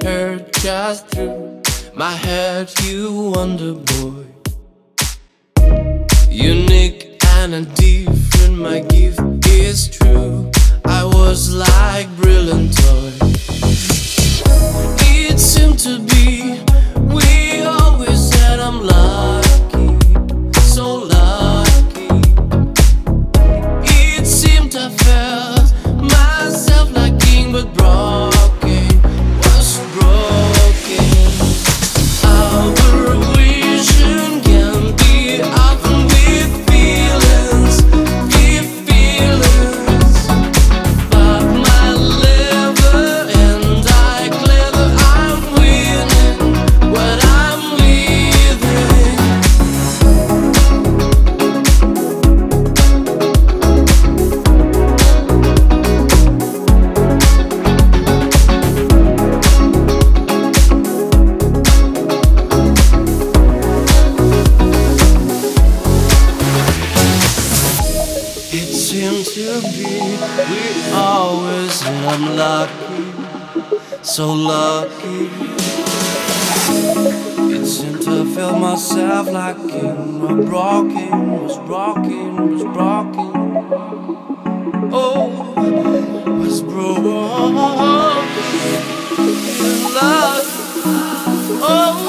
hurt just through my head. You wonder, boy, unique and different. My gift is true. I was like brilliant toy. It seemed to be. We always said I'm lucky, so lucky. It seemed I felt myself like king, but broken, was broken. Our vision can be often with feelings, but my liver and I clever. I'm winning what I'm leaving. It seemed to be we always said I'm lucky, so lucky. It seemed to feel myself like I'm broken, was broken, was broken. Oh, was broken. Love, oh.